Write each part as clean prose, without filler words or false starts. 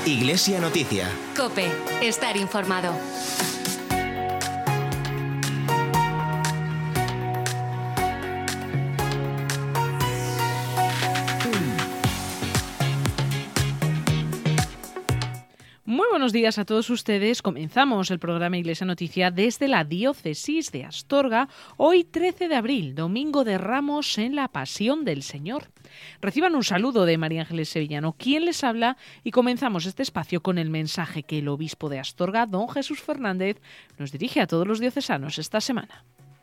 Iglesia Noticia. COPE. Estar informado. Muy buenos días a todos ustedes. Comenzamos el programa Iglesia Noticia desde la Diócesis de Astorga, hoy 13 de abril, Domingo de Ramos en la Pasión del Señor. Reciban un saludo de María Ángeles Sevillano, quien les habla, y comenzamos este espacio con el mensaje que el obispo de Astorga, don Jesús Fernández, nos dirige a todos los diocesanos esta semana.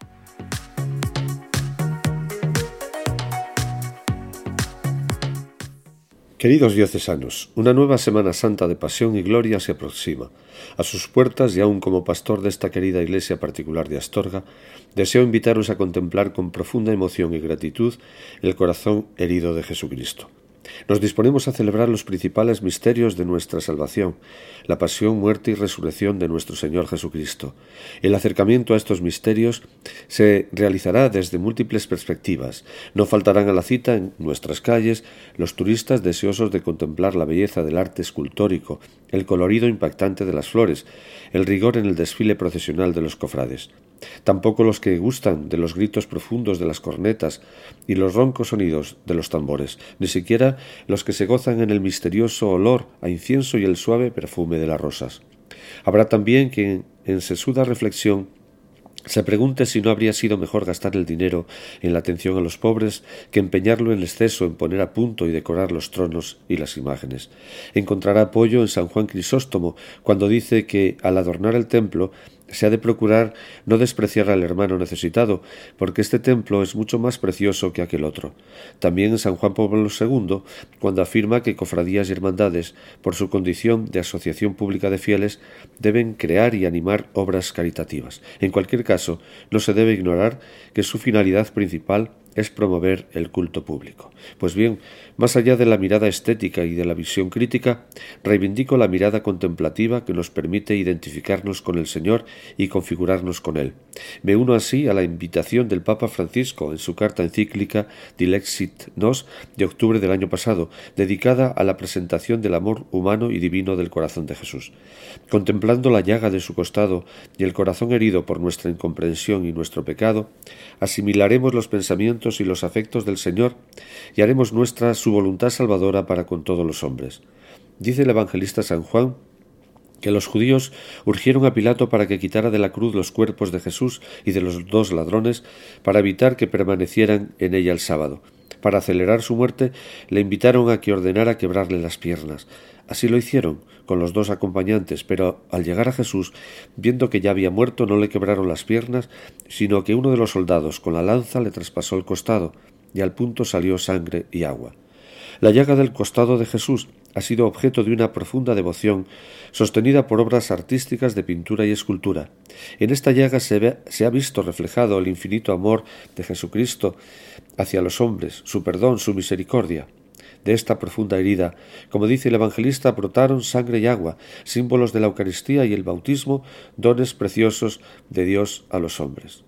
Queridos diocesanos, una nueva Semana Santa de Pasión y Gloria se aproxima. A sus puertas, y aún como pastor de esta querida iglesia particular de Astorga, deseo invitaros a contemplar con profunda emoción y gratitud el corazón herido de Jesucristo. Nos disponemos a celebrar los principales misterios de nuestra salvación, la pasión, muerte y resurrección de nuestro Señor Jesucristo. El acercamiento a estos misterios se realizará desde múltiples perspectivas. No faltarán a la cita en nuestras calles los turistas deseosos de contemplar la belleza del arte escultórico, el colorido impactante de las flores, el rigor en el desfile procesional de los cofrades. Tampoco los que gustan de los gritos profundos de las cornetas y los roncos sonidos de los tambores, ni siquiera los que se gozan en el misterioso olor a incienso y el suave perfume de las rosas. Habrá también quien, en sesuda reflexión, se pregunte si no habría sido mejor gastar el dinero en la atención a los pobres que empeñarlo en exceso en poner a punto y decorar los tronos y las imágenes. Encontrará apoyo en San Juan Crisóstomo cuando dice que, al adornar el templo, se ha de procurar no despreciar al hermano necesitado, porque este templo es mucho más precioso que aquel otro. También en San Juan Pablo II, cuando afirma que cofradías y hermandades, por su condición de asociación pública de fieles, deben crear y animar obras caritativas. En cualquier caso, no se debe ignorar que su finalidad principal es promover el culto público. Pues bien, más allá de la mirada estética y de la visión crítica, reivindico la mirada contemplativa que nos permite identificarnos con el Señor y configurarnos con Él. Me uno así a la invitación del Papa Francisco en su carta encíclica Dilexit Nos de octubre del año pasado, dedicada a la presentación del amor humano y divino del corazón de Jesús. Contemplando la llaga de su costado y el corazón herido por nuestra incomprensión y nuestro pecado, asimilaremos los pensamientos y los afectos del Señor y haremos nuestra su voluntad salvadora para con todos los hombres. Dice el evangelista San Juan que los judíos urgieron a Pilato para que quitara de la cruz los cuerpos de Jesús y de los dos ladrones para evitar que permanecieran en ella el sábado. Para acelerar su muerte, le invitaron a que ordenara quebrarle las piernas. Así lo hicieron con los dos acompañantes, pero al llegar a Jesús, viendo que ya había muerto, no le quebraron las piernas, sino que uno de los soldados con la lanza le traspasó el costado, y al punto salió sangre y agua. La llaga del costado de Jesús ha sido objeto de una profunda devoción, sostenida por obras artísticas de pintura y escultura. En esta llaga se ha visto reflejado el infinito amor de Jesucristo hacia los hombres, su perdón, su misericordia. De esta profunda herida, como dice el evangelista, brotaron sangre y agua, símbolos de la Eucaristía y el bautismo, dones preciosos de Dios a los hombres.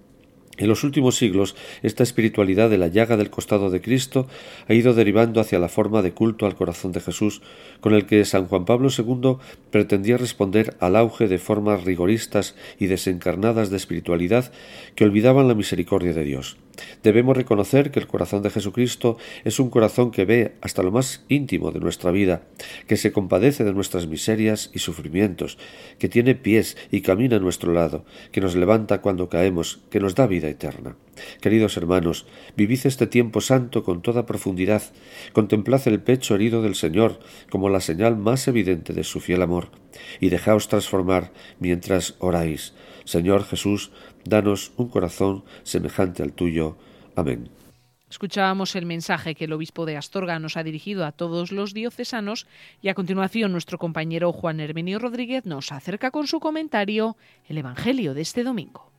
En los últimos siglos, esta espiritualidad de la llaga del costado de Cristo ha ido derivando hacia la forma de culto al corazón de Jesús, con el que San Juan Pablo II pretendía responder al auge de formas rigoristas y desencarnadas de espiritualidad que olvidaban la misericordia de Dios. Debemos reconocer que el corazón de Jesucristo es un corazón que ve hasta lo más íntimo de nuestra vida, que se compadece de nuestras miserias y sufrimientos, que tiene pies y camina a nuestro lado, que nos levanta cuando caemos, que nos da vida eterna. Queridos hermanos, vivid este tiempo santo con toda profundidad, contemplad el pecho herido del Señor como la señal más evidente de su fiel amor, y dejaos transformar mientras oráis. Señor Jesús, danos un corazón semejante al tuyo. Amén. Escuchábamos el mensaje que el obispo de Astorga nos ha dirigido a todos los diocesanos y a continuación nuestro compañero Juan Hermenio Rodríguez nos acerca con su comentario el Evangelio de este domingo.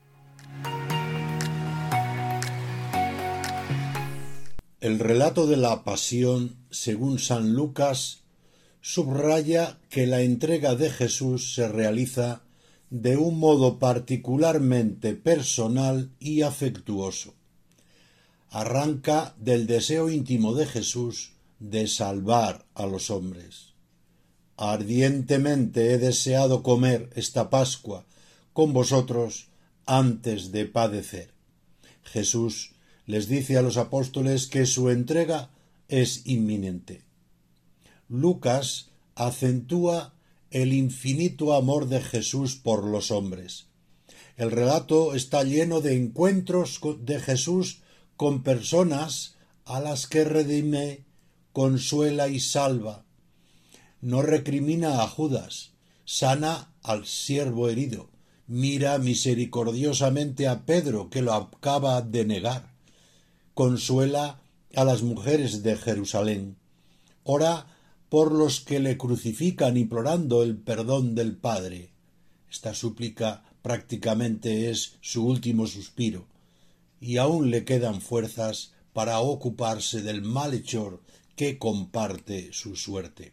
El relato de la Pasión, según San Lucas, subraya que la entrega de Jesús se realiza de un modo particularmente personal y afectuoso. Arranca del deseo íntimo de Jesús de salvar a los hombres. ardientemente he deseado comer esta Pascua con vosotros antes de padecer. Jesús les dice a los apóstoles que su entrega es inminente. Lucas acentúa el infinito amor de Jesús por los hombres. El relato está lleno de encuentros de Jesús con personas a las que redime, consuela y salva. No recrimina a Judas, sana al siervo herido, mira misericordiosamente a Pedro, que lo acaba de negar, consuela a las mujeres de Jerusalén, ora por los que le crucifican implorando el perdón del Padre. Esta súplica prácticamente es su último suspiro, y aún le quedan fuerzas para ocuparse del malhechor que comparte su suerte.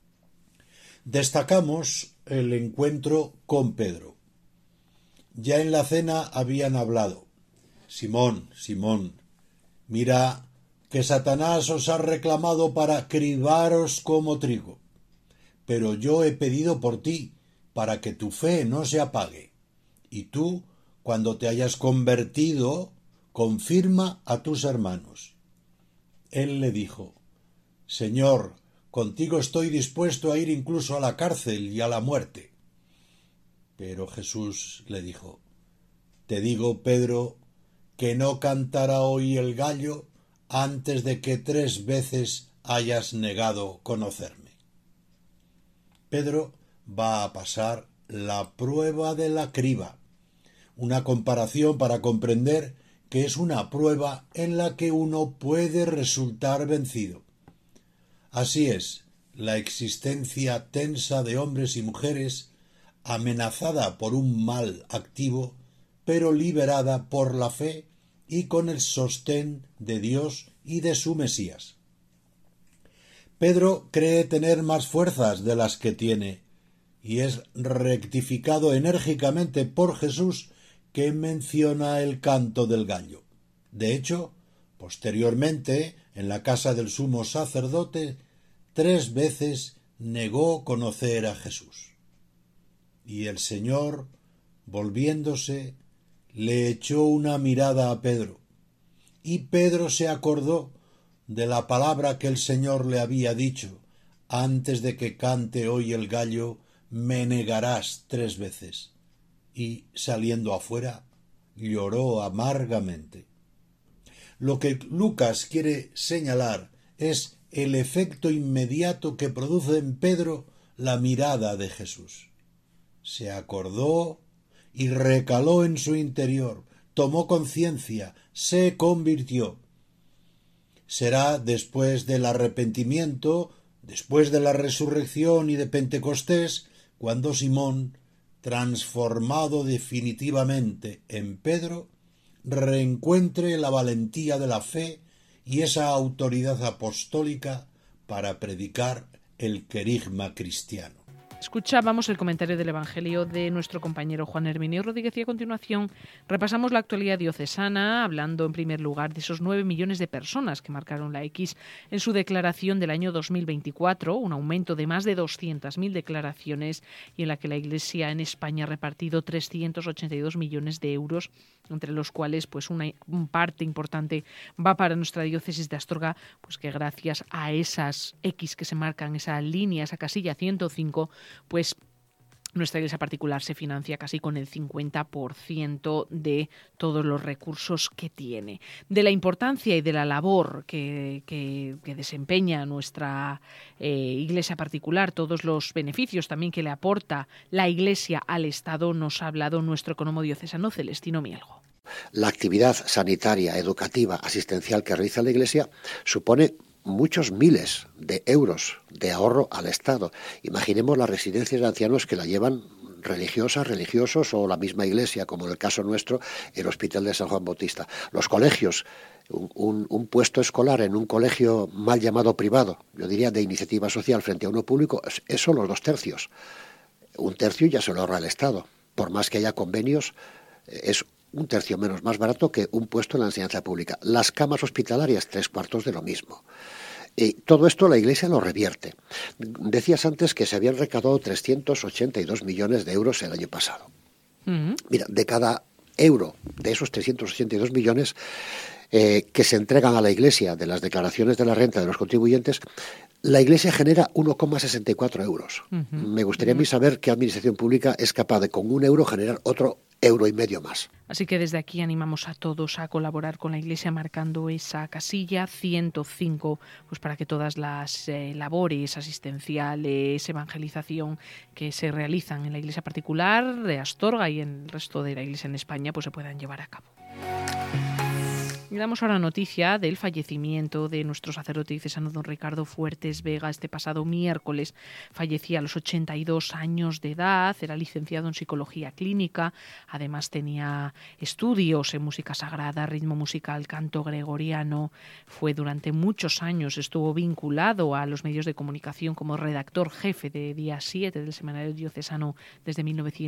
Destacamos el encuentro con Pedro. Ya en la cena habían hablado. Simón, Simón, mira que Satanás os ha reclamado para cribaros como trigo, pero yo he pedido por ti, para que tu fe no se apague. Y tú, cuando te hayas convertido, confirma a tus hermanos. Él le dijo: Señor, contigo estoy dispuesto a ir incluso a la cárcel y a la muerte. Pero Jesús le dijo: Te digo, Pedro, que no cantará hoy el gallo antes de que 3 veces hayas negado conocerme. Pedro va a pasar la prueba de la criba, una comparación para comprender que es una prueba en la que uno puede resultar vencido. Así es, la existencia tensa de hombres y mujeres, amenazada por un mal activo, pero liberada por la fe y con el sostén de Dios y de su Mesías. Pedro cree tener más fuerzas de las que tiene, y es rectificado enérgicamente por Jesús, que menciona el canto del gallo. De hecho, posteriormente, en la casa del sumo sacerdote, 3 veces negó conocer a Jesús. Y el Señor, volviéndose, le echó una mirada a Pedro, y Pedro se acordó de la palabra que el Señor le había dicho: antes de que cante hoy el gallo, me negarás 3 veces. Y, saliendo afuera, lloró amargamente. Lo que Lucas quiere señalar es el efecto inmediato que produce en Pedro la mirada de Jesús. Se acordó y recaló en su interior, tomó conciencia, se convirtió. Será después del arrepentimiento, después de la resurrección y de Pentecostés, cuando Simón, transformado definitivamente en Pedro, reencuentre la valentía de la fe y esa autoridad apostólica para predicar el querigma cristiano. Escuchábamos el comentario del Evangelio de nuestro compañero Juan Herminio Rodríguez y a continuación repasamos la actualidad diocesana, hablando en primer lugar de esos 9 millones de personas que marcaron la X en su declaración del año 2024, un aumento de más de 200.000 declaraciones, y en la que la Iglesia en España ha repartido 382 millones de euros, entre los cuales pues una parte importante va para nuestra diócesis de Astorga, pues que gracias a esas X que se marcan, esa línea, esa casilla 105, pues nuestra iglesia particular se financia casi con el 50% de todos los recursos que tiene. De la importancia y de la labor que desempeña nuestra iglesia particular, todos los beneficios también que le aporta la iglesia al Estado, nos ha hablado nuestro economo diocesano Celestino Mielgo. La actividad sanitaria, educativa, asistencial que realiza la iglesia supone muchos miles de euros de ahorro al Estado. Imaginemos las residencias de ancianos que la llevan religiosas, religiosos o la misma iglesia, como en el caso nuestro, el Hospital de San Juan Bautista. Los colegios, un puesto escolar en un colegio mal llamado privado, yo diría de iniciativa social frente a uno público, eso los 2/3. 1/3 ya se lo ahorra el Estado. Por más que haya convenios, es 1/3 menos más barato que un puesto en la enseñanza pública. Las camas hospitalarias, 3/4 de lo mismo. Y todo esto la Iglesia lo revierte. Decías antes que se habían recaudado 382 millones de euros el año pasado. Mira, de cada euro de esos 382 millones que se entregan a la Iglesia de las declaraciones de la renta de los contribuyentes, la Iglesia genera 1,64 euros. Me gustaría a mí saber qué administración pública es capaz de con un euro generar otro euro y medio más. Así que desde aquí animamos a todos a colaborar con la Iglesia marcando esa casilla 105, pues para que todas las labores asistenciales, evangelización que se realizan en la Iglesia particular de Astorga y en el resto de la Iglesia en España pues se puedan llevar a cabo. Y damos ahora noticia del fallecimiento de nuestro sacerdote diocesano don Ricardo Fuertes Vega. Este pasado miércoles fallecía a los 82 años de edad, era licenciado en psicología clínica, además tenía estudios en música sagrada, ritmo musical, canto gregoriano. Fue durante muchos años, estuvo vinculado a los medios de comunicación como redactor jefe de Día 7 del Semanario Diocesano desde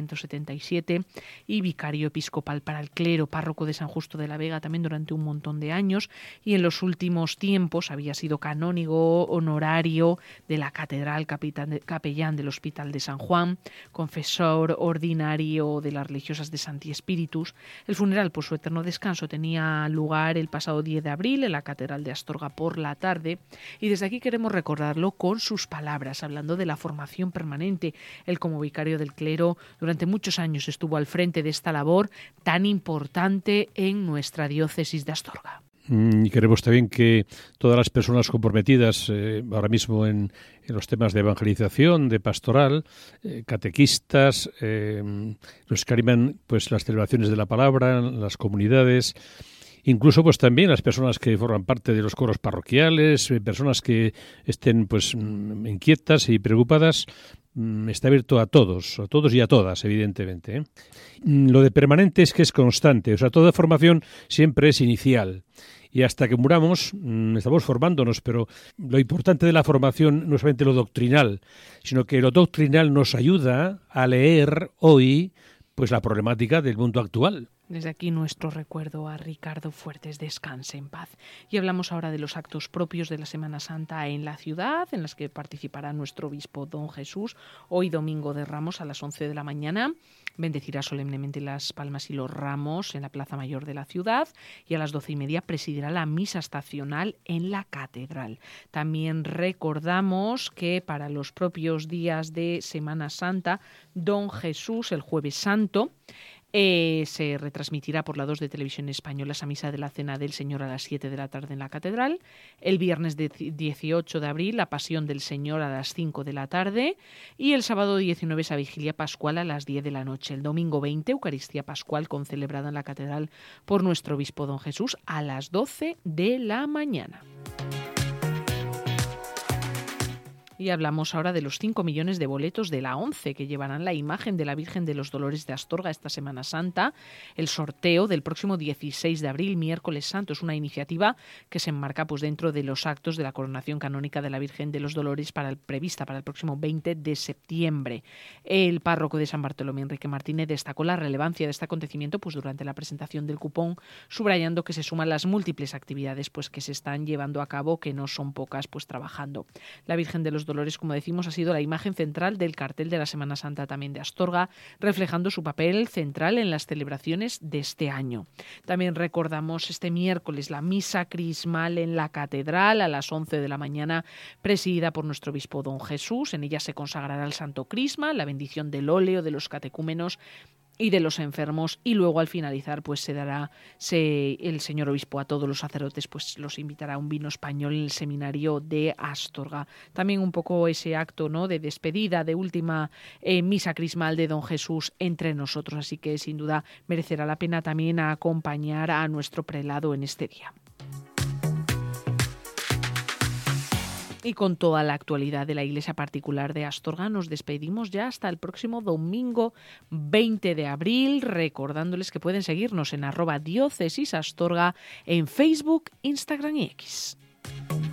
1977 y vicario episcopal para el clero, párroco de San Justo de la Vega también durante un montón de años, y en los últimos tiempos había sido canónigo honorario de la Catedral, capellán del Hospital de San Juan, confesor ordinario de las religiosas de Santi Spiritus. El funeral por su eterno descanso tenía lugar el pasado 10 de abril en la Catedral de Astorga por la tarde, y desde aquí queremos recordarlo con sus palabras, hablando de la formación permanente. Él, como vicario del clero, durante muchos años estuvo al frente de esta labor tan importante en nuestra diócesis de Astorga. Y queremos también que todas las personas comprometidas ahora mismo en los temas de evangelización, de pastoral, catequistas, los que animan pues las celebraciones de la palabra, las comunidades, incluso pues también las personas que forman parte de los coros parroquiales, personas que estén pues inquietas y preocupadas. Está abierto a todos y a todas, evidentemente. Lo de permanente es que es constante, o sea, toda formación siempre es inicial. Y hasta que muramos estamos formándonos, pero lo importante de la formación no es solamente lo doctrinal, sino que lo doctrinal nos ayuda a leer hoy pues la problemática del mundo actual. Desde aquí nuestro recuerdo a Ricardo Fuertes, descanse en paz. Y hablamos ahora de los actos propios de la Semana Santa en la ciudad, en las que participará nuestro obispo don Jesús. Hoy, domingo de Ramos, a las 11 de la mañana, bendecirá solemnemente las palmas y los ramos en la Plaza Mayor de la ciudad, y a las 12:30 presidirá la misa estacional en la catedral. También recordamos que para los propios días de Semana Santa, don Jesús, el Jueves Santo, se retransmitirá por la 2 de Televisión Española esa misa de la Cena del Señor a las 7 de la tarde en la Catedral. El viernes 18 de abril, la Pasión del Señor a las 5 de la tarde. Y el sábado 19, esa Vigilia Pascual a las 10 de la noche. El domingo 20, Eucaristía Pascual concelebrada en la Catedral por nuestro obispo don Jesús a las 12 de la mañana. Y hablamos ahora de los 5 millones de boletos de la ONCE que llevarán la imagen de la Virgen de los Dolores de Astorga esta Semana Santa. El sorteo del próximo 16 de abril, miércoles santo, es una iniciativa que se enmarca pues dentro de los actos de la coronación canónica de la Virgen de los Dolores prevista para el próximo 20 de septiembre. El párroco de San Bartolomé, Enrique Martínez, destacó la relevancia de este acontecimiento pues durante la presentación del cupón, subrayando que se suman las múltiples actividades pues que se están llevando a cabo, que no son pocas, pues trabajando. La Virgen de los Dolores, como decimos, ha sido la imagen central del cartel de la Semana Santa también de Astorga, reflejando su papel central en las celebraciones de este año. También recordamos este miércoles la misa crismal en la catedral a las 11 de la mañana, presidida por nuestro obispo don Jesús. En ella se consagrará el Santo Crisma, la bendición del óleo de los catecúmenos y de los enfermos, y luego al finalizar pues el señor obispo a todos los sacerdotes pues los invitará a un vino español en el seminario de Astorga. También un poco ese acto, ¿no?, de despedida, de última misa crismal de don Jesús entre nosotros, así que sin duda merecerá la pena también acompañar a nuestro prelado en este día. Y con toda la actualidad de la Iglesia particular de Astorga nos despedimos ya hasta el próximo domingo 20 de abril, recordándoles que pueden seguirnos en @diócesisastorga en Facebook, Instagram y X.